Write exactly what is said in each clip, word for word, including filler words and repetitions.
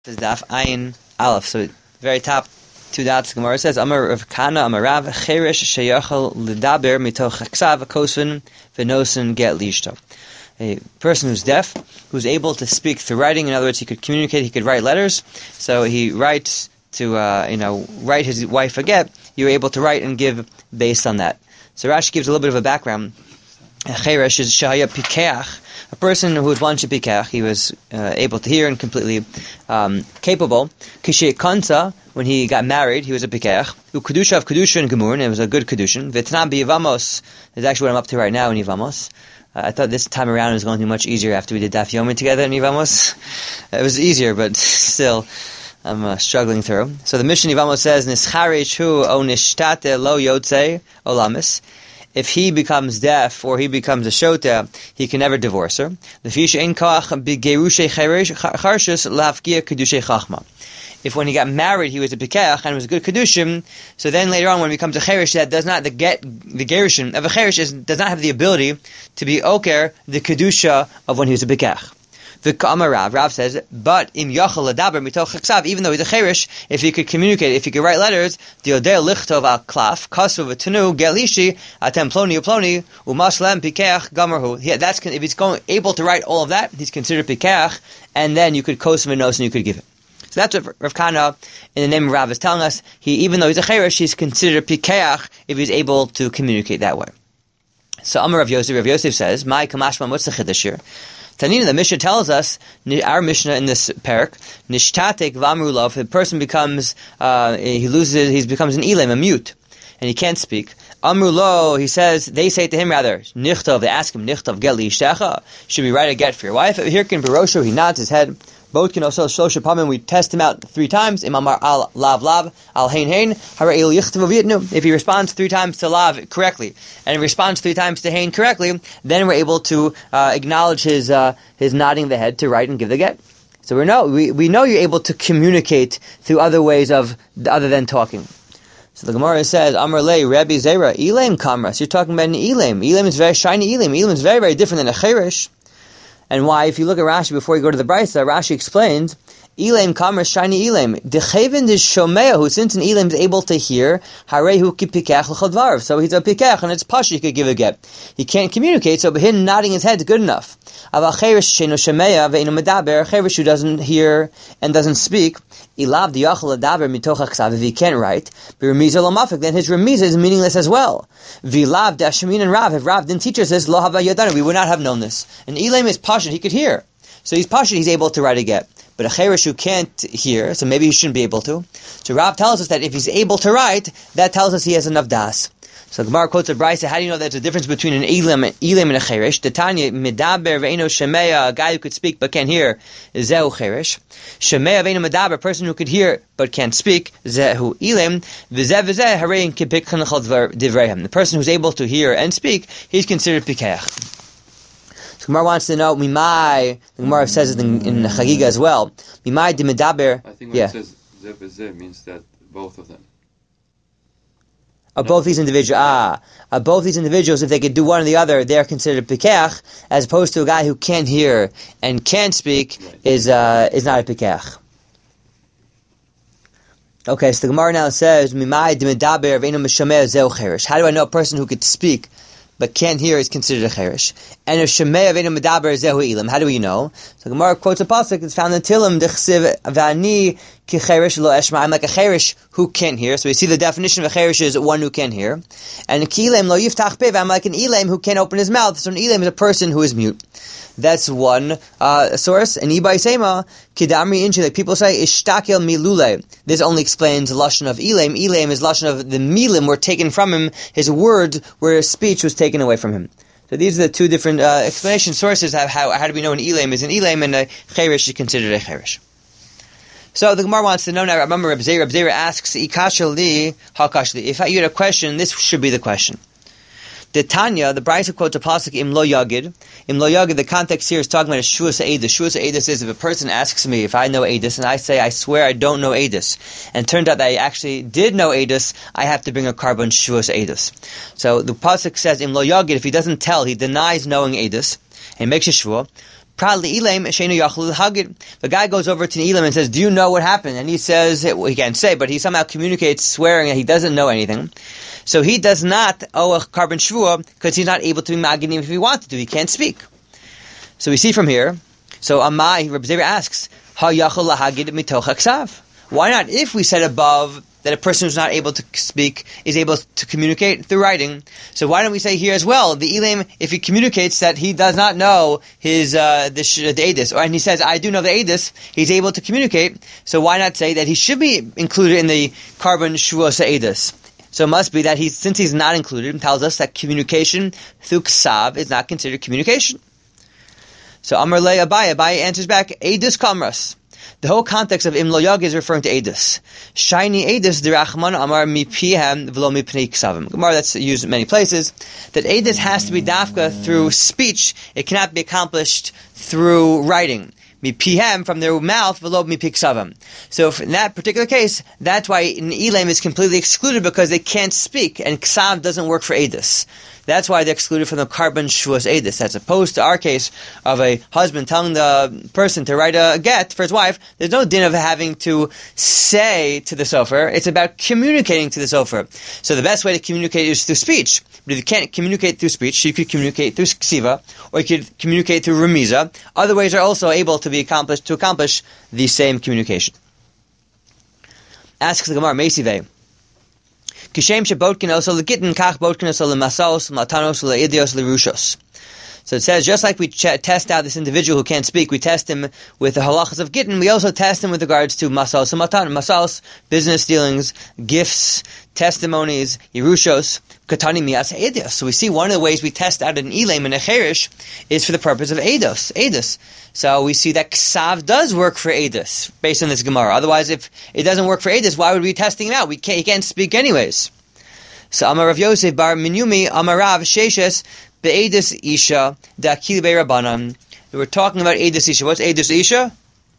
This is Daf Ayin Aleph. So very top two dots. Gemara says, "Amar Rav Kana, Amar Rav Cheresh sheyachal ledaber mitoch haksav kosun v'nosin get lishto." A person who's deaf, who's able to speak through writing. In other words, he could communicate. He could write letters. So he writes to, uh, you know, write his wife a get. You're able to write and give based on that. So Rashi gives a little bit of a background. Cheresh is shaya pikeach. A person who was once a pikach, he was uh, able to hear and completely um, capable. Kishe Kanta, when he got married, he was a pikach. Ukudusha of Kedushin Gemur, and it was a good Kedushin. Vitnam B'Yivamos is actually what I'm up to right now in Yivamos. Uh, I thought this time around it was going to be much easier after we did Daf Yomi together in Yivamos. It was easier, but still, I'm uh, struggling through. So the Mishnah Yivamos says, Nischarech hu o nishtate lo yotze olamis. If he becomes deaf or he becomes a shota, he can never divorce her. If when he got married he was a pikach and was a good kedushim, so then later on when he becomes a cheresh, that does not the get the gerushin of a cheresh is, does not have the ability to be oker the kedusha of when he was a pikach. The Rav, Rav says, but im yachal ledaber mitoch haksav, even though he's a cheresh, if he could communicate, if he could write letters, diodeh lichtov al klaf kasu v'tenu gelishi atem ploni uploni umaslem pikeach gamerhu. Yeah, that's if he's going able to write all of that, he's considered pikeach, and then you could kosim v'nos and you could give it. So that's what Rav Kana, in the name of Rav, is telling us. He, even though he's a cheresh, he's considered pikeach if he's able to communicate that way. So Amar Rav Yosef, Rav Yosef says, "My kamashma, what's the chiddush here?" Tanina, the Mishnah tells us, our Mishnah in this parak, nishtatek v'amrulov, if the person becomes, uh, he loses, he becomes an elam, a mute, and he can't speak. Amrulo, he says, they say to him rather, nichtov, they ask him, nichtov get li ishtecha, should we write a get for your wife? Here can Barosho, he nods his head. Both can also shosha pamim. We test him out three times. Imamar al lav lav al hein hein. If he responds three times to lav correctly and he responds three times to hein correctly, then we're able to uh, acknowledge his uh, his nodding the head to write and give the get. So we know we we know you're able to communicate through other ways of other than talking. So the Gemara says, Amar lei Rabbi Zera Elam kamras. You're talking about an Elam. Elam is very shiny. Elam. Elam is very very different than a cheresh. And why, if you look at Rashi before you go to the Brisa, Rashi explains, Elam kamar shiny Elam. Dechevin is shomea, who since an Elam is able to hear, harehu ki pikach l'chodvarv. So he's a pikach, and it's pasha, he could give a get. He can't communicate, so him nodding his head is good enough. Aval cheresh sheno shomea ve'ino medaber, cheresh who doesn't hear and doesn't speak, ilav diyachal ledaber mitoch haksav, if he can't write, b'remiza l'mafik, then his remiza is meaningless as well. V'lav dashamin and Rav, if Rav didn't teach us this, lo hava yadanu, we would not have known this. An Elam is pasha, he could hear. So he's pasha, he's able to write a get. But a cheresh who can't hear, so maybe he shouldn't be able to. So Rav tells us that if he's able to write, that tells us he has enough das. So Gemara quotes a Brisa, how do you know there's a difference between an Elam, Elam and a cheresh? The Tanya, medaber ve'eno shemeya, a guy who could speak but can't hear, zehu cheresh. Shemeya ve'eno medaber, a person who could hear but can't speak, zehu Elam. V'zeh v'zeh, harein kipikhan l'chol divrehim. The person who's able to hear and speak, he's considered pikeach. So Gemara wants to know, Mimai, the Gemara says it in, in Chagiga as well, Mimai di medaber. I think when yeah. it says zeh v'zeh means that both of them. Of both these individuals, ah, of both these individuals, if they could do one or the other, they're considered pikach, as opposed to a guy who can't hear and can't speak, right. is uh, is not a pikach. Okay, so the Gemara now says, Mimai di medaber ve'eno meshameh zeu cheresh. How do I know a person who could speak but can't hear is considered a cheresh? And if shemei avenu medaber zehu ilam, how do we know? So Gemara quotes a pasuk. It's found in Tilim. Dechsiv v'ani ki cheresh lo eshma. I'm like a cheresh who can't hear. So we see the definition of a cheresh is one who can hear. And ki ilam lo yiftach pev. I'm like an elam who can't open his mouth. So an elam is a person who is mute. That's one uh, source. And ibai sema kidamri inchi. Like people say ishtakel milule. This only explains the lashon of elam. Elam is lashon of the milim were taken from him. His words, where his speech was taken away from him. So these are the two different uh, explanation sources of how how do we know an elam is an elam and a cheresh is considered a cheresh. So the Gemara wants to know now. Remember, Reb Zera, Reb Zera asks, "Ikasha li hakash li." If you had a question, this should be the question. The Tanya, the Brisa quotes a pasuk im lo yagid. Im lo yagid. The context here is talking about a shuas eidus. Shuas eidus is if a person asks me if I know eidus, and I say I swear I don't know eidus, and it turned out that I actually did know eidus, I have to bring a carbon shuas eidus. So the pasuk says im lo yagid. If he doesn't tell, he denies knowing eidus, and he makes a shvua. The guy goes over to Elam and says, do you know what happened? And he says, well, he can't say, but he somehow communicates swearing that he doesn't know anything. So he does not owe a carbon shvua because he's not able to be maginim if he wanted to. He can't speak. So we see from here, so Amai, Reb Zera asks, Ha yachol lahagid mitoch haksav. Why not? If we said above that a person who's not able to speak is able to communicate through writing, so why don't we say here as well, the Elam, if he communicates that he does not know his uh, the, the Eidus, or and he says, I do know the Eidus, he's able to communicate, so why not say that he should be included in the carbon shvuos Eidus? So it must be that he, since he's not included, it tells us that communication through ksav is not considered communication. So Amar Le Abaye, Abaye answers back, Eidus kamras. The whole context of Im Lo Yag is referring to Eidus. Shiny Eidus dirachman amar mipihem v'lo mipnei ksavim. Gemara that's used in many places. That Eidus has to be dafka through speech. It cannot be accomplished through writing. Mipihem, from their mouth, v'lo mipi ksavim. So if in that particular case, that's why an Elam is completely excluded because they can't speak, and ksav doesn't work for Eidus. That's why they're excluded from the carbon shvuos Eidus. As opposed to our case of a husband telling the person to write a get for his wife, there's no din of having to say to the sofer. It's about communicating to the sofer. So the best way to communicate is through speech. But if you can't communicate through speech, you could communicate through ksiva, or you could communicate through remiza. Other ways are also able to be accomplished to accomplish the same communication. Asks the Gemara, Meisivei. Kishem shebotkin also legitten kach botkin also lemasos matanos leidios lerushos. So it says, just like we ch- test out this individual who can't speak, we test him with the halachas of gittin, we also test him with regards to masos and matan. Masos, business dealings, gifts, testimonies, yerushos, katani mias eidos. So we see one of the ways we test out an elam and a cherish is for the purpose of eidos, eidos. So we see that ksav does work for eidos, based on this Gemara. Otherwise, if it doesn't work for eidos, why would we be testing him out? We can't, he can't speak anyways. So Amar Rav Yosef bar Minyumi Amar Rav Sheshes be'edus isha da'akili be'rabanan. We were talking about edus isha. What's edus isha?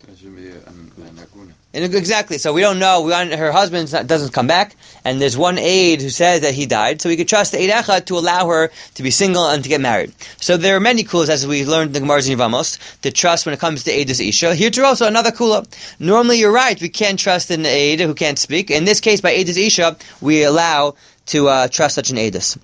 And exactly. So we don't know. We want, her husband doesn't come back, and there's one aide who says that he died. So we could trust the aid echad to allow her to be single and to get married. So there are many kulas, as we learned in the Gemara in Yevamos, to trust when it comes to edus isha. Here's also another kula. Normally, you're right. We can't trust an aide who can't speak. In this case, by edus isha, we allow to uh, trust such an edus.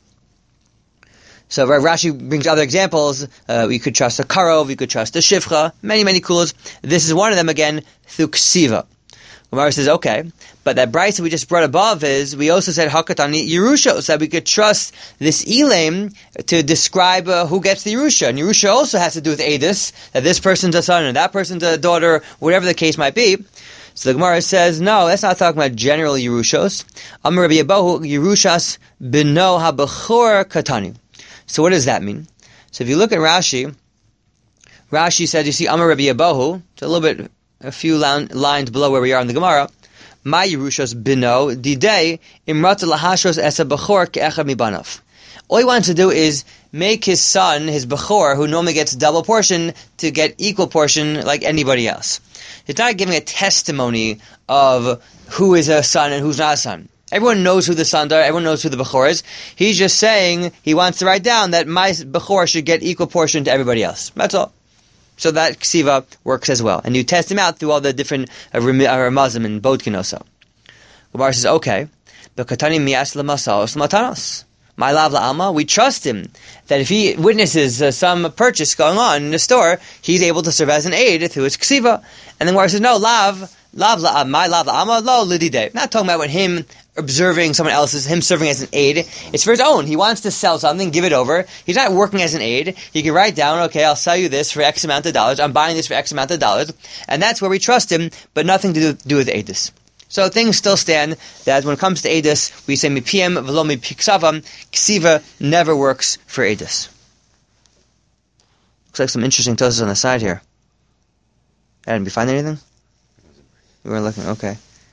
So Rashi brings other examples. Uh, we could trust a karov, we could trust a shivcha, many, many kulas. This is one of them again, through ksiva. Gemara says, okay, but that brayso we just brought above is, we also said hakatani Yerusha, so that we could trust this elam to describe uh, who gets the Yerusha. And Yerusha also has to do with edus, that this person's a son and that person's a daughter, whatever the case might be. So the Gemara says, no, that's not talking about general Yerushos. Amar Rabbi Abahu, Yerushas b'no ha-bechor katani. So what does that mean? So if you look at Rashi, Rashi says, you see Amar Rabbi Abahu, it's a little bit, a few lines below where we are in the Gemara, Ma Yerushos b'no didei imrat lahashos esa bechor ke'echad mibanav. All he wants to do is make his son, his bechor, who normally gets double portion, to get equal portion like anybody else. He's not giving a testimony of who is a son and who's not a son. Everyone knows who the sons are, everyone knows who the bechor is. He's just saying he wants to write down that my bechor should get equal portion to everybody else. That's all. So that ksiva works as well. And you test him out through all the different uh, ramazim and bodkin also. Gemara says, okay, but katani mias l'masaos l'matanos. My lav la'alma, we trust him that if he witnesses uh, some purchase going on in the store, he's able to serve as an aid through his ksiva. And then Gemara says, no, lav, lav la'alma, my lav la'alma, lo lidide. Not talking about when him observing someone else's, him serving as an aid. It's for his own. He wants to sell something, give it over. He's not working as an aid. He can write down, okay, I'll sell you this for X amount of dollars. I'm buying this for X amount of dollars. And that's where we trust him, but nothing to do, do with aidus. So things still stand that when it comes to edus, we say mipiem v'lo mipiksavam. Ksiva never works for edus. Looks like some interesting tosas on the side here. Adam, did you find anything? You weren't looking. Okay.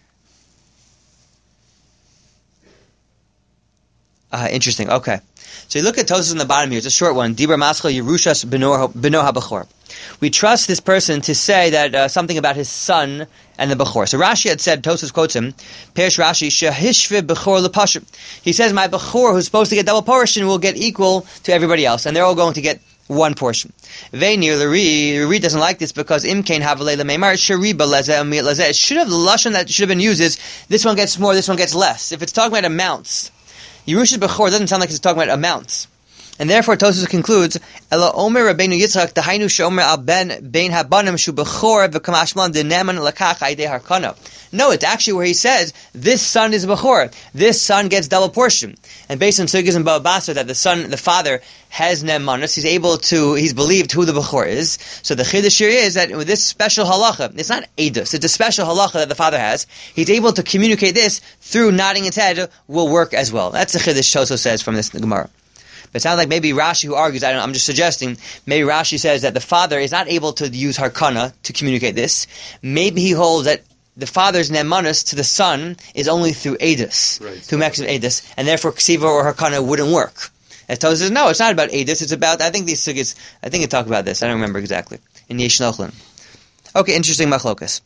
Uh, interesting. Okay. So you look at tosas on the bottom here. It's a short one. Dibra maschal Yerushas b'no habachor. We trust this person to say that uh, something about his son and the bechor. So Rashi had said, Tosas quotes him, Perish Rashi, Shehishve bechor lepashim. He says, my bechor, who's supposed to get double portion, will get equal to everybody else, and they're all going to get one portion. Veinir Lari, Lari doesn't like this because Imkain Havalei Lemeimar Shariba Lezeh Umiyat Lezeh. It should have, the lashon that should have been used is, this one gets more, this one gets less. If it's talking about amounts, Yerusha Bechor doesn't sound like it's talking about amounts. And therefore Tosfos concludes, Ela Omer Rabbeinu Yitzchak Dahainu Shomer Al Ben Bein Habanim Shu Bechor V'Kamashman Deneman Lakach Aidei Harkana. No, it's actually where he says, this son is a Bechor. This son gets double portion. And based on Sugis and Baba Basra, that the son, the father, has Nemanus, he's able to, he's believed who the Bechor is. So the Chiddush here is that with this special halacha, it's not Eidos, it's a special halacha that the father has. He's able to communicate this through nodding his head, will work as well. That's the Chiddush Tosfos says from this Gemara. But it sounds like maybe Rashi, who argues, I don't know, I'm just suggesting, maybe Rashi says that the father is not able to use Harkana to communicate this. Maybe he holds that the father's Nemanus to the son is only through Eidos, right, through Mexim Eidos, and therefore Ksiva or Harkana wouldn't work. As Tosfos says, no, it's not about Eidos, it's about, I think these sugis, I think it talk about this, I don't remember exactly, in Yesh Nochlin. Okay, interesting machlokas.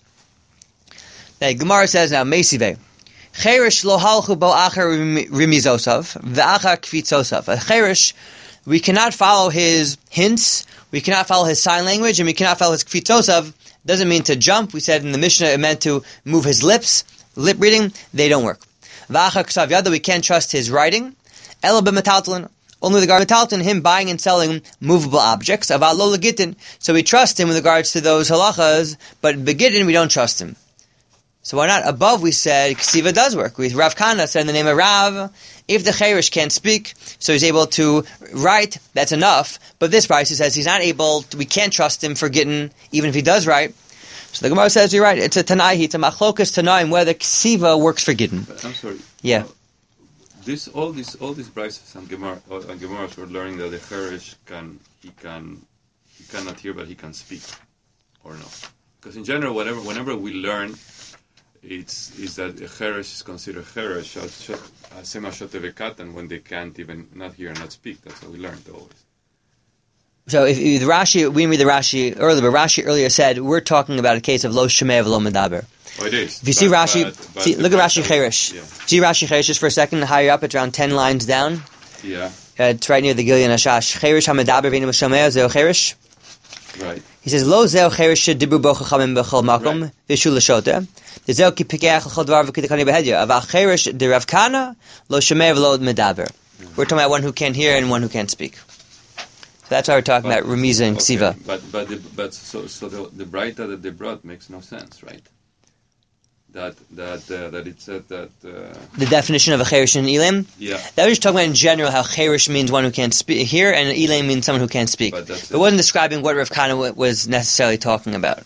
The Gemara says now, Meisive, Cherish lo halchu bo acher rimizosav, ve'achar kvitzosav. A cherish, we cannot follow his hints, we cannot follow his sign language, and we cannot follow his kvitzosav. Doesn't mean to jump. We said in the Mishnah it meant to move his lips. Lip reading, they don't work. Ve'achar ksav yada, we can't trust his writing. Ela b'metaltalin, only the regard metaltalin, him buying and selling movable objects. Aval lo legitin, so we trust him with regards to those halachas, but begitin we don't trust him. So why not? Above we said Ksiva does work. We Rav Kana said in the name of Rav, if the Cherish can't speak, so he's able to write, that's enough. But this price, he says he's not able, to, we can't trust him for getting, even if he does write. So the Gemara says you're right. It's a Tanaihi, it's a Machlokas Tanaim, whether Ksiva works for Gittin. I'm sorry. Yeah. Uh, this all these all these brises and Gemara uh, and Gemaras were learning that the Cherish can he can he cannot hear but he can speak, or no? Because in general, whatever whenever we learn. It's is that a cheresh is considered cheresh, same as shotevekatan, when they can't even not hear and not speak. That's how we learned always. So if, if the Rashi, we read the Rashi earlier, but Rashi earlier said we're talking about a case of lo shemeh v'lo medaber. Oh, it is. If you see but, Rashi, but, but see, look at Rashi cheresh. Yeah. See Rashi cheresh just for a second, higher up, it's around ten lines down. Yeah. Uh, it's right near the Gilyon Hashash. Cheresh hamedaber v'inu shemeh zeo cheresh. Right. He says lo zeo cheresh dibru bo chachamim b'chol makom v'shu l'shoteh. We're talking about one who can't hear and one who can't speak. So that's why we're talking but, about Remiza and okay, Ksiva. But but the, but so so the the Braita that they brought makes no sense, right? That that uh, that it said that uh, the definition of a cherish and Elam. Yeah. That was just talking about in general how cherish means one who can't speak hear, and Elam means someone who can't speak. But it wasn't describing what Rav Kana was necessarily talking about.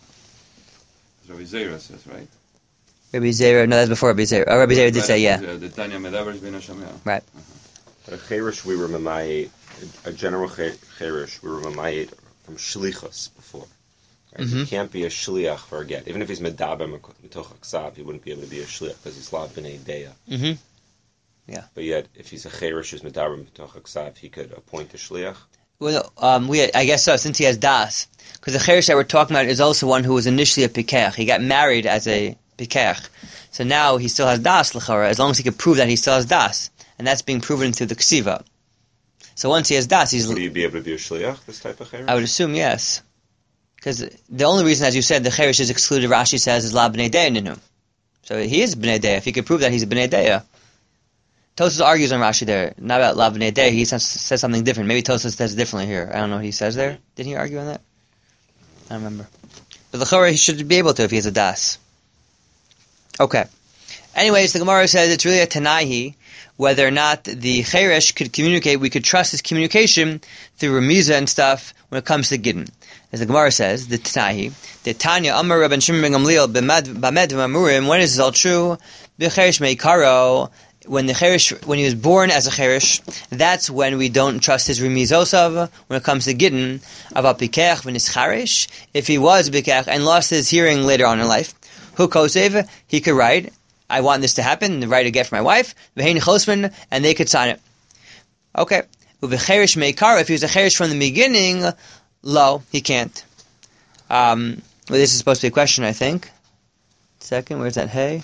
Rabbi Zera says, right? Rabbi Zera, no, that's before Rabbi Zera. Oh, Rabbi Zera did say, yeah. The Tanya Medaber is Bina Shamea. Right. A cherish we were mamayit, a general cherish we were mamayit from shlichus before. Right? Mm-hmm. He can't be a shliach for a get. Even if he's medaber mitoch aksav, he wouldn't be able to be a shliach because he's lav b'nei deya. Mm-hmm. Yeah. But yet, if he's a cherish who's medaber mitoch aksav, he could appoint a shliach. Well, um, we, I guess so, since he has das. Because the cherish that we're talking about is also one who was initially a pikech. He got married as a pikech. So now he still has das, l'chara, as long as he can prove that he still has das. And that's being proven through the ksiva. So once he has das, he's... Would he be able to be a shliach, this type of cherish? I would assume, yes. Because the only reason, as you said, the cherish is excluded, Rashi says, is la b'nei deya ninu. So he is b'nei deya. If he could prove that he's a b'nei deya. Tosfos argues on Rashi there, not about la b'nei deya. He says, says something different. Maybe Tosfos says differently here. I don't know what he says there. Did he argue on that? I don't remember. But the Chorah, he should be able to if he has a das. Okay. Anyways, the Gemara says it's really a Tanaihi, whether or not the Cheresh could communicate, we could trust his communication through Remiza and stuff when it comes to Gittin. As the Gemara says, the Tanaihi, the Tanya, Amar Rabban Shimon ben Gamliel, B'med V'Amurim, when is this all true? B'Cheresh Meikaro, when the Cheresh, when he was born as a Cheresh, that's when we don't trust his Remizosav when it comes to Gittin. Ava Pikech v'nis Cheresh, if he was Pikech and lost his hearing later on in life, Hu Kosev, he could write, I want this to happen, and write a get for my wife, V'hein Chosman, and they could sign it. Okay. U'v'cheresh Meikar, if he was a Cheresh from the beginning, lo, he can't. Um, well, this is supposed to be a question, I think. Second, where's that hey?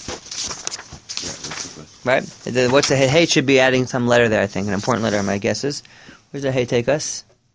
Right? The, what's the hey? Hey should be adding some letter there, I think. An important letter, my guess is. Where's the hey take us?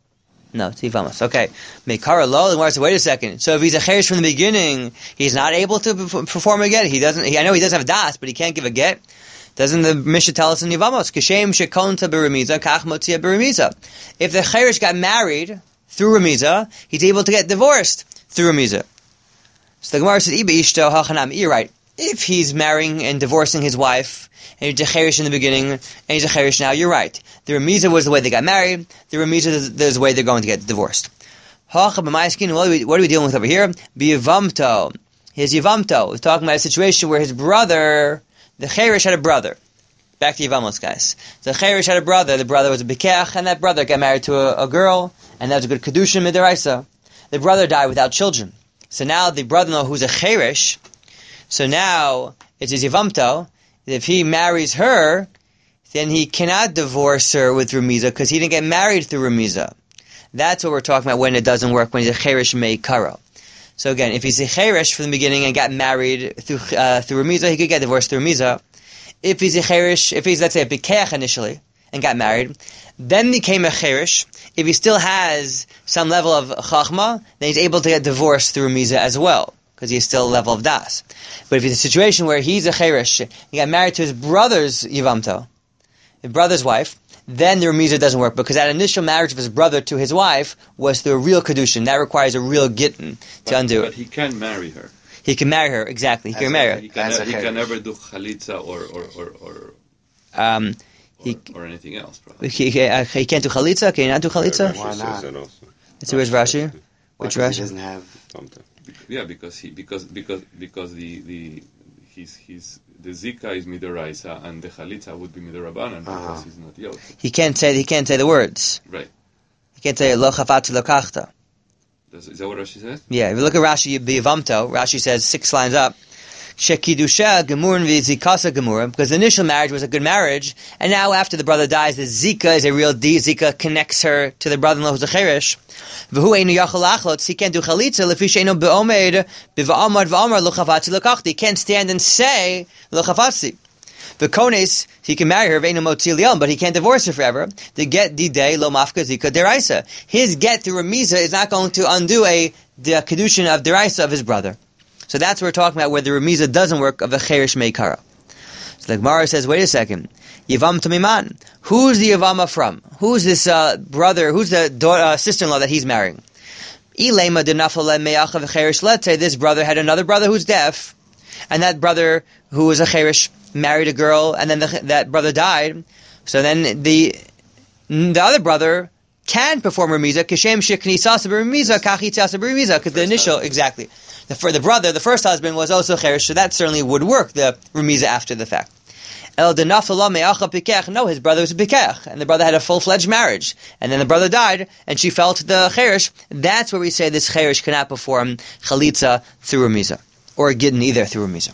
No, it's Yivamos. Okay. Meikara lo, the Gemara says, wait a second. So if he's a cheresh from the beginning, he's not able to perform a get. He doesn't, he, I know he doesn't have das, but he can't give a get. Doesn't the Mishnah tell us in Yivamos? Kishem shekonta beremiza, kach motzia beremiza. If the cheresh got married through remiza, he's able to get divorced through remiza. So the Gemara says, Iba ishto hachanam. You're right. If he's marrying and divorcing his wife, and he's a cheresh in the beginning, and he's a cheresh now, you're right. The remiza was the way they got married. The remiza is the way they're going to get divorced. What are we, what are we dealing with over here? B'yivamto. His yivamto. We're talking about a situation where his brother, the cheresh had a brother. Back to Yivamos, guys. The cheresh had a brother. The brother was a bikeach, and that brother got married to a, a girl, and that was a good kedusha midaraisa. The brother died without children. So now the brother-in-law who's a cheresh, so now it's his yivamto. If he marries her, then he cannot divorce her with remiza because he didn't get married through remiza. That's what we're talking about when it doesn't work, when he's a cheresh meikara. So again, if he's a cheresh from the beginning and got married through uh, through remiza, he could get divorced through remiza. If he's a cheresh, if he's, let's say, a bikeach initially and got married, then became a cheresh, if he still has some level of chachma, then he's able to get divorced through remiza as well, because he's still a level of das. But if it's a situation where he's a cheresh, he got married to his brother's yivamto, his brother's wife, then the remiza doesn't work, because that initial marriage of his brother to his wife was through a real kedushin. That requires a real gittin to but, undo but it. But he can marry her. He can marry her, exactly. He As can a- marry her. He can, As ne- a he cheresh. can never do chalitza or or or or, Um, he, or, or anything else, probably. he, he, uh, he can't do chalitza? Can he not do chalitza? Rashi Why says not? that also. Let's see, where's Rashi? Why, Which 'cause he Rashi? doesn't have. Something. Yeah, because he because because because the the he's he's the zika is midoraisa and the chalitza would be midorabanan because Uh-huh. he's not yod. He can't say, he can't say the words. Right. He can't say, lo chafatzi lo kachta. Does, is that what Rashi says? Yeah, if you look at Rashi, B'yavamto, Rashi says six lines up, Shekidusha gemurin v'zikasa gemurim, because the initial marriage was a good marriage, and now after the brother dies, the zika is a real D. Zika connects her to the brother-in-law who's a cheresh. V'hu einu yachol achlotz, he can't do chalitza, lefi she'einu be'omed, b'va'amad v'amar lo chavatzi lo kachti. He can't stand and say lo chavatzi. The kones, he can marry her, v'einu motzi li'om, but he can't divorce her forever. The get didei lo mafka zika deraisa. His get through remiza is not going to undo a the kedushin of deraisa of his brother. So that's what we're talking about, where the remiza doesn't work of a cheresh meikara. So the Gemara says, wait a second, Yavam Tamiman. Who's the Yavama from? Who's this uh, brother? Who's the daughter, uh, sister-in-law that he's marrying? Ilema de nafale meyachav cheresh. Let's say this brother had another brother who's deaf, and that brother who was a cheresh married a girl, and then the, that brother died. So then the the other brother can perform remiza, kishem sheknisasa b'remiza, kachitzasa b'remiza, because the initial, exactly. The, for the brother, the first husband was also cheresh, so that certainly would work, the remiza after the fact. El denafala me'acha pikech. No, his brother was a pikech, and the brother had a full-fledged marriage, and then the brother died, and she fell to the cheresh. That's where we say this cheresh cannot perform chalitza through remiza, or gidden either through remiza.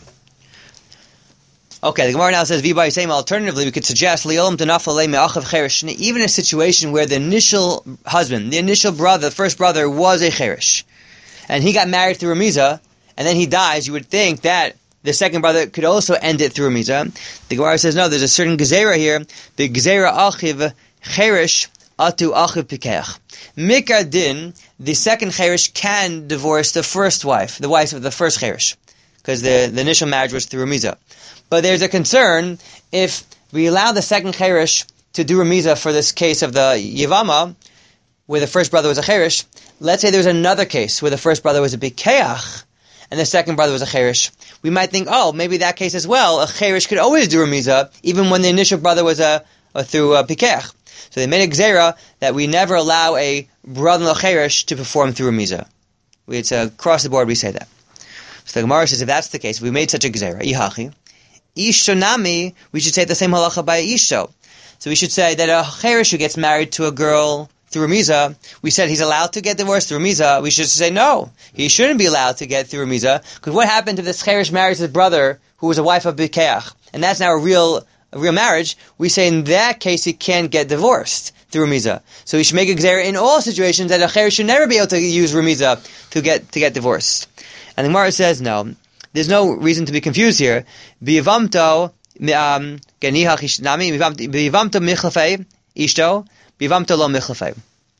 Okay, the Gemara now says, V'bai same. Alternatively, we could suggest li'olam denafala me'achav cheresh. Even a situation where the initial husband, the initial brother, the first brother was a cheresh, and he got married through remiza, and then he dies, you would think that the second brother could also end it through remiza. The Gemara says, no, there's a certain gezerah here. The gezerah achiv cheresh atu achiv pikeach. Mikar din, the second cheresh can divorce the first wife, the wife of the first cheresh, because the, the initial marriage was through remiza. But there's a concern if we allow the second cheresh to do remiza for this case of the yivama, where the first brother was a cheresh. Let's say there's another case where the first brother was a bikeach, and the second brother was a cheresh. We might think, oh, maybe that case as well, a cheresh could always do remiza, even when the initial brother was a, a through a pikech. So they made a gzera that we never allow a brother-in-law cheresh to perform through remiza. It's uh, across the board we say that. So the Gemara says, if that's the case, if we made such a gzera, ihachi, ishonami, we should say the same halacha by isho. So we should say that a cheresh who gets married to a girl through remiza, we said he's allowed to get divorced through remiza. We should say no, he shouldn't be allowed to get through remiza, because what happened if this cheresh marries his brother who was a wife of bikeach, and that's now a real a real marriage? We say in that case he can't get divorced through remiza. So we should make a gzera in all situations that a cheresh should never be able to use remiza to get to get divorced. And the Gemara says no, there's no reason to be confused here. B'yivamto um genihach ishnami b'yivamto michlafei ishto b'yivamto lo michlafei.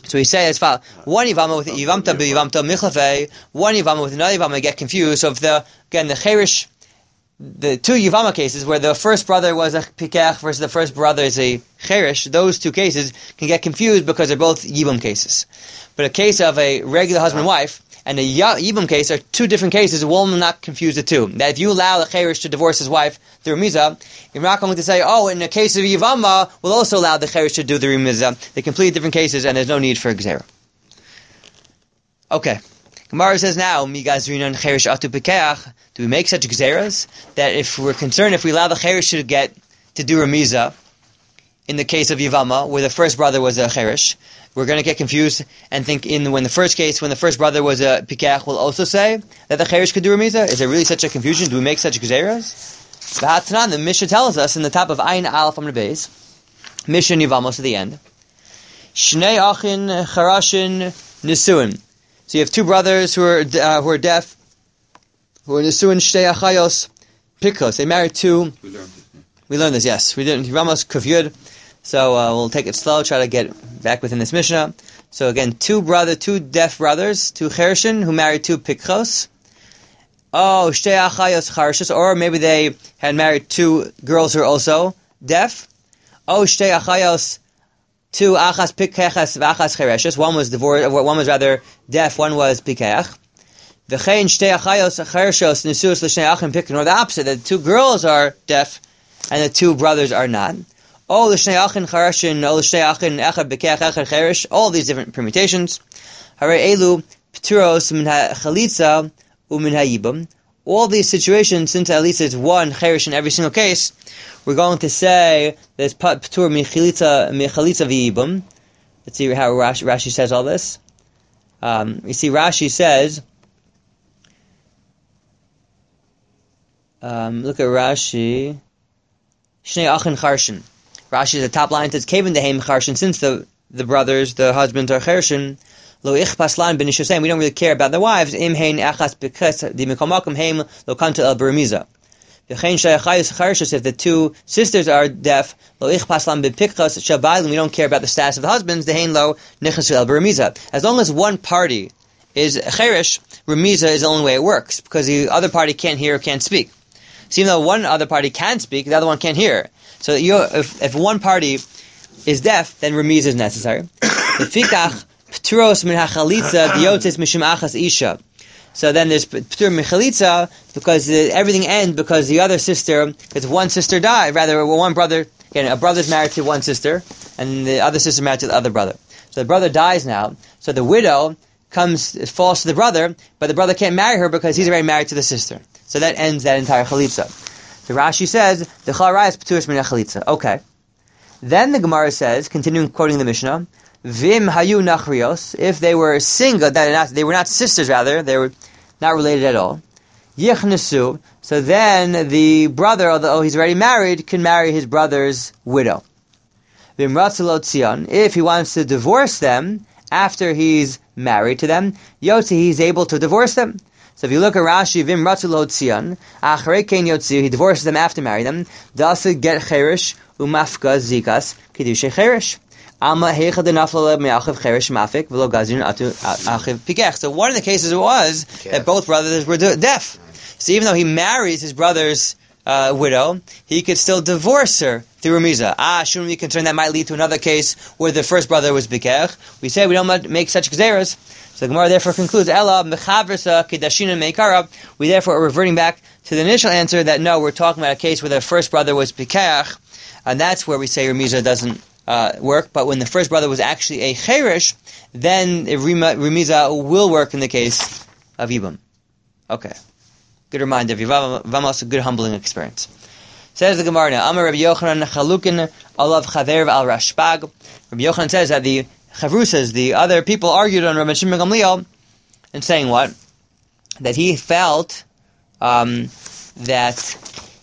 So we say as follows: one Yivama with Yivamta b'Yivamta Michlafei, one Yivama with another Yivama get confused. So if the again the Cherish, the two Yivama cases where the first brother was a Pikach versus the first brother is a Cherish, those two cases can get confused because they're both Yibam cases. But a case of a regular husband and wife and a Yibam case are two different cases. Will not confuse the two. That if you allow the Cherish to divorce his wife through Remiza, you're not going to say, oh, in the case of Yivama, we'll also allow the Cherish to do the Remiza. They're completely different cases, and there's no need for Gzera. Okay. Gemara says now, Migazrina and Cherish atu Pekeach, do we make such Gzeras that if we're concerned, if we allow the Cherish to get, to do Remiza, in the case of Yivama, where the first brother was a Cherish, we're going to get confused and think in when the first case, when the first brother was a Pikach, we'll also say that the Cherish could do Remiza? Is there really such a confusion? Do we make such Gzeras? The Hatanan, the Mishnah tells us in the top of Ayin Aleph on the base, Mishnah Yivamos at the end, Shnei Achin Charashin Nisuin. So you have two brothers who are uh, who are deaf, who are Nisuin Shtei Achayos Pikos. They married two. We learned this. Yeah. We learned this, yes. We did Yivamos Kufyud. So uh, we'll take it slow, try to get back within this Mishnah. So again, two brother, two deaf brothers, two Chershin, who married two Pikchos. Oh, Shtei Achayos Charshos, or maybe they had married two girls who are also deaf. Oh, Shtei Achayos, two Achas Pikechas V'Achas Chereshes. One was divorced, one was rather deaf, one was Pikech. V'chein Shtei Achayos Chershos Nesuos L'Shnei Achim Pikech, or the opposite, the two girls are deaf and the two brothers are not. Oh, l'shnei achin charashin, oh, l'shnei achin echad bekech echad cherish, all these different permutations. Hare elu pturos min ha-chalitza umin ha-yibam. All these situations, since at least there's one cherish in every single case, we're going to say there's ptur min chalitza min chalitza v'yibam. Let's see how Rashi, Rashi says all this. Um, you see, Rashi says, um, look at Rashi, shnei achin charshin. Rashi, the top line says, Kevin dehem charshin, since the, the brothers, the husbands are charshin, lo ichpas lan ben ishosem, we don't really care about their wives, im hein achas bekes, di mikomakum heim lo kanta el beremiza. V'chein shayachayus charshus, if the two sisters are deaf, lo ichpas lan ben pikchas shabaylim, we don't care about the status of the husbands, the hein lo nichas el beremiza. As long as one party is cherish, remiza is the only way it works, because the other party can't hear or can't speak. So even though one other party can speak, the other one can't hear. So you, if, if one party is deaf, then remiz is necessary. Lefikach pturos min hachalitza diotis mishum achas isha. So then there's ptur min chalitza because the, everything ends because the other sister, because one sister died, rather one brother. Again, a brother's married to one sister, and the other sister married to the other brother. So the brother dies now. So the widow comes falls to the brother, but the brother can't marry her because he's already married to the sister. So that ends that entire chalitza. So Rashi says, the Charai is P'turis Min HaChalitza. Okay. Then the Gemara says, continuing quoting the Mishnah, Vim Hayu Nachrios, if they were single, that not, they were not sisters rather, they were not related at all. Yichnesu, so then the brother, although he's already married, can marry his brother's widow. Vim Ratzalot Tzion, if he wants to divorce them after he's married to them, Yotzi, he's able to divorce them. So if you look at Rashi, Vim Ratzu Lo Tzion, Achrei Ken Yotzi, he divorces them after marrying them. Dasa get cherish umafka zikas kedushay cherish. Alma heicha denafla me'achiv cherish mafik v'lo gazin atu achiv pikech. So one of the cases was that both brothers were deaf. So even though he marries his brother's uh, widow, he could still divorce her through Remiza. Ah, shouldn't we be concerned that might lead to another case where the first brother was pikech? We say we don't make such gzeras. So the Gemara therefore concludes, Ella mechavrisa kedashina meikara. We therefore are reverting back to the initial answer that no, we're talking about a case where the first brother was pikach, and that's where we say Remiza doesn't uh, work. But when the first brother was actually a cherish, then Remiza will work in the case of Yibam. Okay, good reminder of Yivamos, a good humbling experience. Says the Gemara now, Amar Rabbi Yochanan chalukin alav chaver al rashbag. Rabbi Yochanan says that the Chavrusas, the other people, argued on Rabbi Shimon Gamliel and saying what? That he felt um, that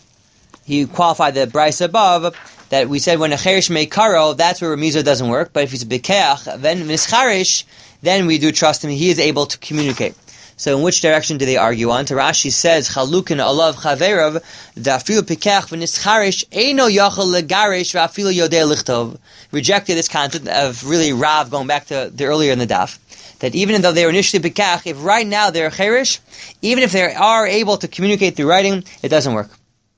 he qualified the Bryce above, that we said when a cherish may karo, that's where Remiza doesn't work, but if he's a bekeach, then mischarish, then we do trust him, he is able to communicate. So in which direction do they argue on? So Rashi says, Chalukin alav chaverav, da'afilu pikach v'nischarish, eino yachal legarish v'afilu yodei lichtov. Rejected this concept of really Rav, going back to the earlier in the daf, that even though they were initially pikach, if right now they're cherish, even if they are able to communicate through writing, it doesn't work.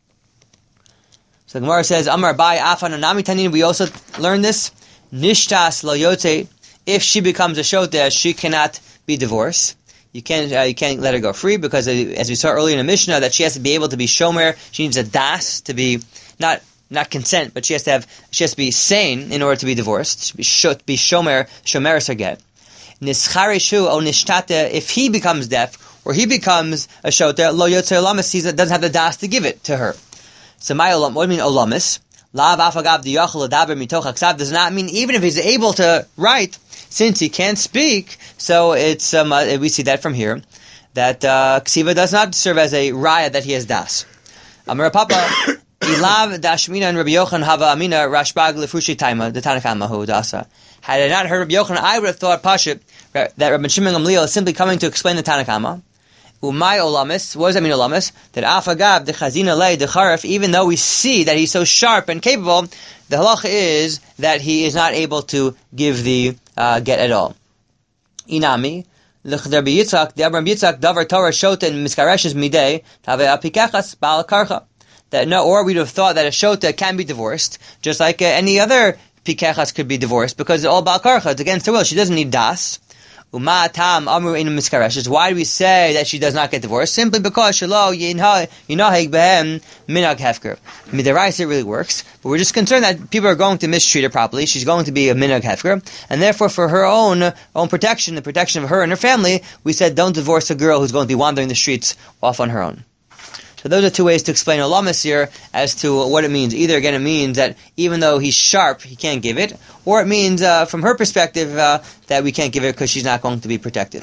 So the Gemara says, Amar Bai Afan Anami Tanin, we also learned this, Nishtas lo yote, if she becomes a shota, she cannot be divorced. You can't uh, you can't let her go free because, uh, as we saw earlier in the Mishnah, that she has to be able to be shomer. She needs a das to be not not consent, but she has to have she has to be sane in order to be divorced. She be, sh- be shomer shomer saget. Nischareshu o nishtate, if he becomes deaf or he becomes a shota, lo yotzer olamis, he doesn't have the das to give it to her. So my olam, what do you mean olamis? Lav afagav diyachol adaber mitoch haksav does not mean even if he's able to write, since he can't speak. So it's um, uh, we see that from here that uh, ksiva does not serve as a raya that he has das. Amar Papa ilav dashmina and Rabbi Yochanan hava amina rashbag lefushi taima the Tanakama hu dasa. Had I not heard Rabbi Yochanan, I would have thought pashut that Rabbi Shimon Gamliel is simply coming to explain the Tanakama. Umay olamis, what does that mean olamis? That afagav de chazina lei de charif, even though we see that he's so sharp and capable, the halacha is that he is not able to give the uh, get at all. Inami, l'chder b'yitzak, d'abram b'yitzak, davar torah shota and miskareshes midei, tave apikachas bal karcha. That no, or we'd have thought that a shota can be divorced, just like uh, any other pikachas could be divorced, because it's all bal karcha, it's against her will, she doesn't need das. Why do we say that she does not get divorced? Simply because minhag hefker. Midaraisa it really works, but we're just concerned that people are going to mistreat her properly. She's going to be a minhag hefker, and therefore, for her own own protection, the protection of her and her family, we said don't divorce a girl who's going to be wandering the streets off on her own. So those are two ways to explain olamis here as to what it means. Either, again, it means that even though he's sharp, he can't give it, or it means, uh, from her perspective, uh, that we can't give it because she's not going to be protected.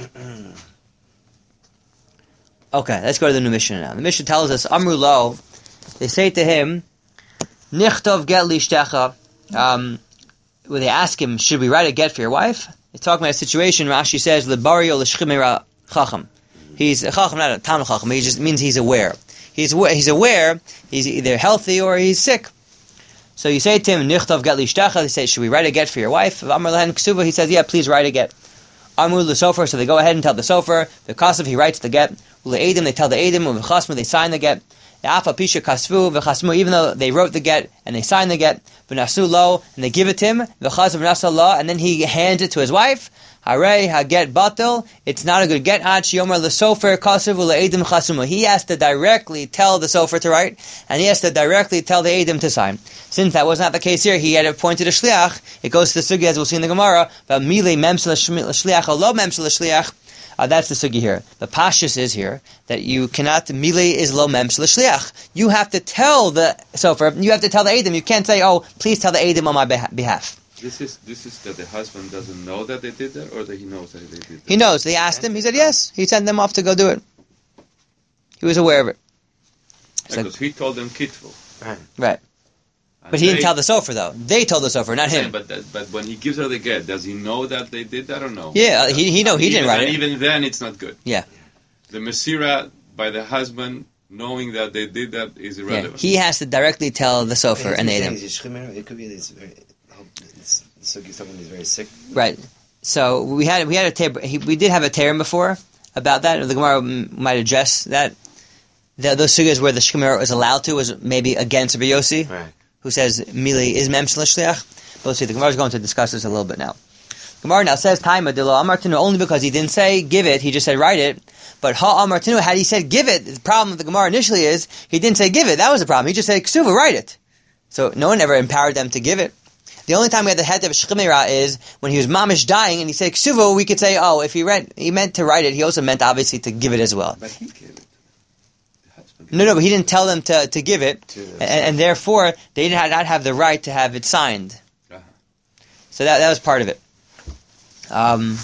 Okay, let's go to the new Mishnah now. The Mishnah tells us, Amru lo, they say to him, Nichtov get lishtecha, um, when they ask him, should we write a get for your wife? They're talking about a situation, Rashi says, Lebario l'shchimera chacham. He's a chacham, not a tam chacham, he just means he's aware. He's he's aware he's either healthy or he's sick. So you say to him, Nichtov get lishtecha, they say, should we write a get for your wife? Amar lehen ksuva, he says, yeah, please write a get. Amru l'sofer, so they go ahead and tell the sofer. The kasav, he writes the get. Ule'edim, they tell the edim. U'v'chasmu, they sign the get. Afa pisha kasvu v'chasmu, even though they wrote the get and they signed the get. V'nasu lo, and they give it to him. V'chasav v'nasa lo, and then he hands it to his wife. Harei haget batel, it's not a good get. Ad shiyomer l'sofer kasav ule'edim chasmu. He has to directly tell the sofer to write, and he has to directly tell the edim to sign. Since that was not the case here, he had appointed a shliach. It goes to the sugi, as we'll see in the Gemara, but mile memsel shliach or lo memsel shliach. Uh, that's the sugi here. The pashtus is here that you cannot mile is lo memsel shliach. You have to tell the sofer. You have to tell the edim. You can't say, "Oh, please tell the edim on my behalf." This is this is that the husband doesn't know that they did that, or that he knows that they did that? He knows. They asked him. He said yes. He sent them off to go do it. He was aware of it. Because like, he told them kitvu. Right. Right. But he didn't tell the sofer, though. They told the sofer, not him. But that, but when he gives her the get, does he know that they did that or no? Yeah, he he know he even, didn't write and it. Even then, it's not good. Yeah. The mesira by the husband knowing that they did that is irrelevant. Yeah. He has to directly tell the sofer and Adam. It could be this very, this, someone is very sick. Right. So we had we had a ter- he, we did have a terem before about that. The Gemara might address that. The, those sugyas where the shemira was allowed to was maybe against Rabbi Yossi. Right. Who says mili is mem shliach? But let's see, the Gemara is going to discuss this a little bit now. Gemara now says taima de lo amartinu only because he didn't say give it, he just said write it. But ha amartinu, had he said give it, the problem with the Gemara initially is he didn't say give it. That was the problem. He just said ksuva, write it. So no one ever empowered them to give it. The only time we had the head of shchimera is when he was mamish dying and he said ksuva. We could say oh, if he read, he meant to write it. He also meant obviously to give it as well. But he gave it. No, no, but he didn't tell them to, to give it, to and, and therefore they did not have the right to have it signed. Uh-huh. So that that was part of it. Um,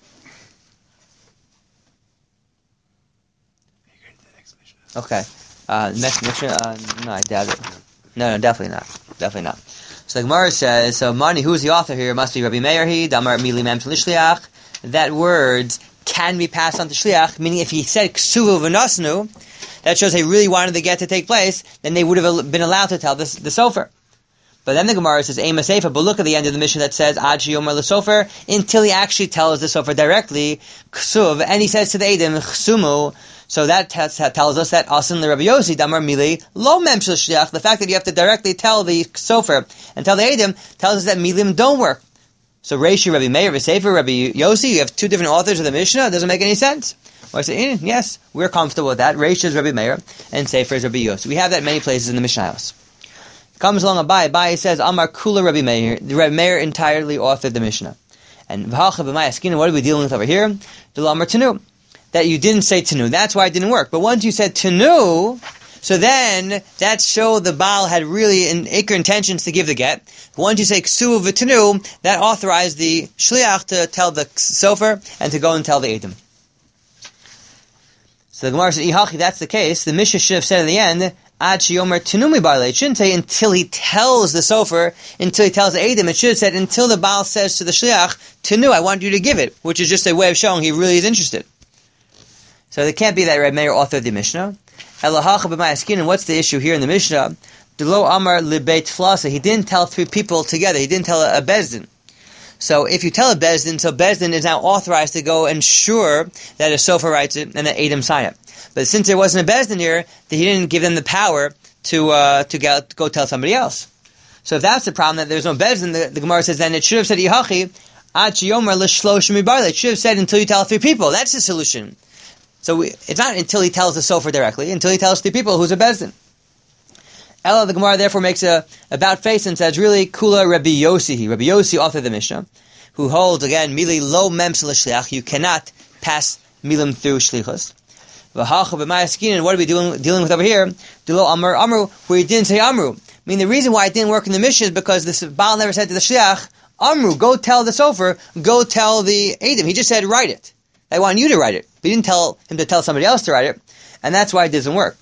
okay, uh, next mission. Uh, no, I doubt it. No, no, definitely not. Definitely not. So the Gemara says, so Mani, who's the author here? It must be Rabbi Meir. He Damar Mili Mem Shliach. That word can be passed on to shliach, meaning if he said ksuvu v'nasnu, that shows he really wanted the get to take place, then they would have been allowed to tell this, the sofer. But then the Gemara says, Ema Sefer, but look at the end of the mission that says, Ad Yomer l'sofer, until he actually tells the sofer directly, ksuv, and he says to the Eidim, chsumu, so that t- t- tells us that Asin le Rabbi Yossi, Damar Mili, lo memshel shliach, the fact that you have to directly tell the sofer and tell the Eidim, tells us that Milim don't work. So Reishi, Rabbi Meir, V'Sefer, Rabbi Yossi, you have two different authors of the Mishnah, it doesn't make any sense. Or I say, eh, yes, we're comfortable with that. Reishi is Rabbi Meir, and Sefer is Rabbi Yossi. We have that in many places in the Mishnah house. Comes along Abai, Abai says, Amar Kula Rabbi Meir, the Rabbi Meir entirely authored the Mishnah. And V'hacha b'may askin, what are we dealing with over here? The Amar Tanu, that you didn't say Tanu, that's why it didn't work. But once you said Tanu, so then that showed the Baal had really an acre intentions to give the get. Once you say Ksu v'Tanu, that authorized the Shliach to tell the Sofer and to go and tell the Eidim. So the Gemara says, Ihachi, that's the case. The Mishnah should have said in the end, Ad Yomer Tanumi Barle. It shouldn't say until he tells the sofer, until he tells the Eidim. It should have said until the Baal says to the Shliach, Tanu, I want you to give it, which is just a way of showing he really is interested. So there can't be that Reb Meir authored the Mishnah. Elahacha b'may askin, and what's the issue here in the Mishnah? Delo Amar libeit flasa. He didn't tell three people together. He didn't tell a, a Bezdin. So if you tell a Bezdin, so Bezdin is now authorized to go ensure that a sofer writes it and the Eidim sign it. But since there wasn't a Bezdin here, he didn't give them the power to uh, to, go, to go tell somebody else. So if that's the problem, that there's no Bezdin, the, the Gemara says then it should have said Ihachi, Ad Yomer l'shlosh mibarle. It should have said until you tell three people. That's the solution. So we, it's not until he tells the sofer directly, until he tells three people who's a Bezdin. Ella, the Gemara therefore makes a about face and says, really, Kula Rabbi Yossi. Rabbi Yossi authored the Mishnah, who holds, again, Mili lo mems l'shliach. You cannot pass milim through shlichus. V'hacha b'may and what are we doing, dealing with over here? Dilo amru amru, where he didn't say amru. I mean, the reason why it didn't work in the Mishnah is because the Baal never said to the shliach, amru, go tell the sofer, go tell the Eidim. He just said, write it. I want you to write it. But he didn't tell him to tell somebody else to write it, and that's why it doesn't work.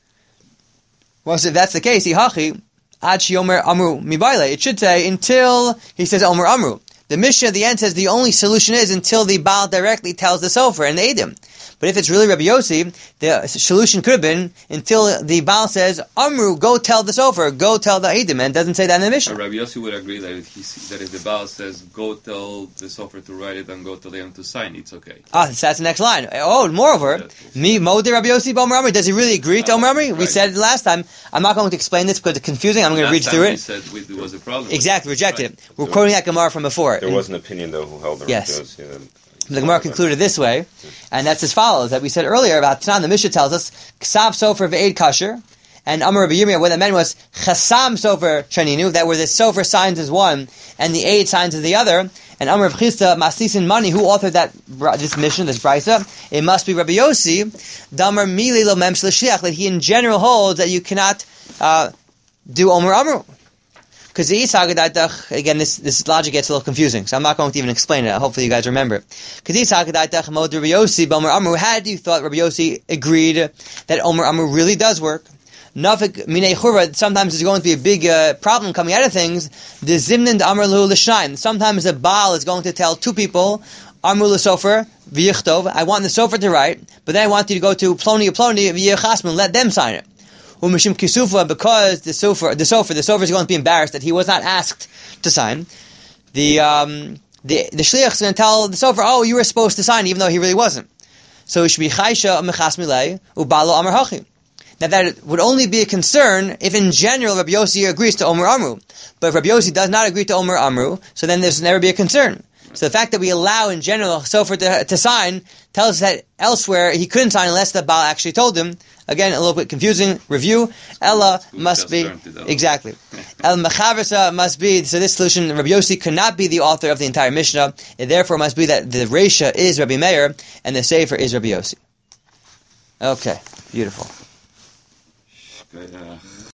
Well, so if that's the case, Ihachi, Ad Yomer Amru Mibaile, it should say until he says Omer Amru. The Mishnah at the end says the only solution is until the Baal directly tells the sofer and the Eidim. But if it's really Rabbi Yossi, the solution could have been until the Baal says, Amru, go tell the sofer, go tell the Eidim, and it doesn't say that in the Mishnah. Uh, Rabbi Yossi would agree that if, he, that if the Baal says, go tell the sofer to write it and go tell them to sign, it's okay. Ah, so that's the next line. Oh, moreover, me, Mode Rabbi Yossi, Omer Amru, does he really agree to Omer Amru? We right. said it last time. I'm not going to explain this because it's confusing. I'm going to read through it. He said it was a problem. Exactly, rejected right. it. We're quoting that Gemara from before. There was an opinion, though, who held the Yes. Rabbi Yossi, that- The Gemara concluded this way, and that's as follows, that we said earlier about Tanan, the Mishnah tells us, Ksav Sofer Ve'ed Kasher, and Amar Rabbi Yirmiyah, what that meant was, Chasam Sofer Chaninu, that where the Sofer signs as one, and the Eid signs as the other, and Amar Rav Chisda Masisin Mani, who authored that, this Mishnah, this Brisa, it must be Rabbi Yossi, Damar Mili Lo Mems L'Shiach, that he in general holds that you cannot uh, do Omer Amru. Because the Yitzhak, again, this, this logic gets a little confusing, so I'm not going to even explain it. Hopefully you guys remember it. Because Yitzhak, Mod Rabbi Yossi, Omer Amru, had you thought Rabbi Yossi agreed that Omer Amru really does work? Nafik Minei Churva, sometimes there's going to be a big uh, problem coming out of things. The Zimnin Amr Lu L'Shaim. Sometimes the Baal is going to tell two people, Amru L'Sofer, V'yichtov, I want the Sofer to write, but then I want you to go to Ploni Ploni, V'yichasman, let them sign it. Umishim Kisufa, because the sofer, the sofer, the sofer is going to be embarrassed that he was not asked to sign. The um, the the shliach is going to tell the sofer, "Oh, you were supposed to sign," even though he really wasn't. So it should be chaysha mechas milei ubalo amar hachi. Now that would only be a concern if, in general, Rabbi Yossi agrees to Omer Amru. But if Rabbi Yossi does not agree to Omer Amru, so then there's never be a concern. So the fact that we allow, in general, sofer to, to sign tells us that elsewhere he couldn't sign unless the Baal actually told him. Again, a little bit confusing. Review. Ella must be exactly. El Mechaversa must be. So this solution, Rabbi Yossi could not be the author of the entire Mishnah. It therefore must be that the Reisha is Rabbi Meir and the Sefer is Rabbi Yossi. Okay, beautiful.